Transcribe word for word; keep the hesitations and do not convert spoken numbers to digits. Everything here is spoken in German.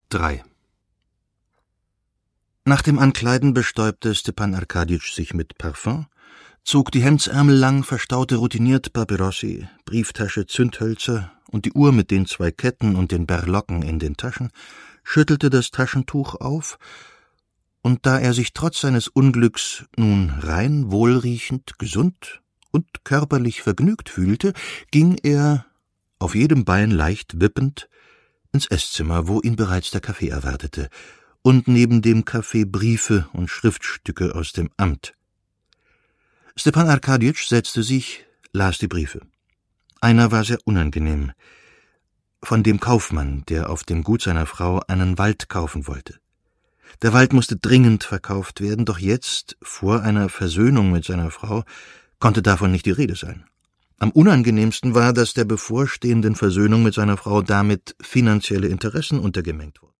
drei. Nach dem Ankleiden bestäubte Stepan Arkadjitsch sich mit Parfum, zog die Hemdsärmel lang, verstaute routiniert Papyrossi, Brieftasche, Zündhölzer und die Uhr mit den zwei Ketten und den Berlocken in den Taschen, schüttelte das Taschentuch auf, und da er sich trotz seines Unglücks nun rein, wohlriechend, gesund und körperlich vergnügt fühlte, ging er, auf jedem Bein leicht wippend, ins Esszimmer, wo ihn bereits der Kaffee erwartete, und neben dem Kaffee Briefe und Schriftstücke aus dem Amt. Stepan Arkadjitsch setzte sich, las die Briefe. Einer war sehr unangenehm, von dem Kaufmann, der auf dem Gut seiner Frau einen Wald kaufen wollte. Der Wald musste dringend verkauft werden, doch jetzt, vor einer Versöhnung mit seiner Frau, konnte davon nicht die Rede sein. Am unangenehmsten war, dass der bevorstehenden Versöhnung mit seiner Frau damit finanzielle Interessen untergemengt wurden.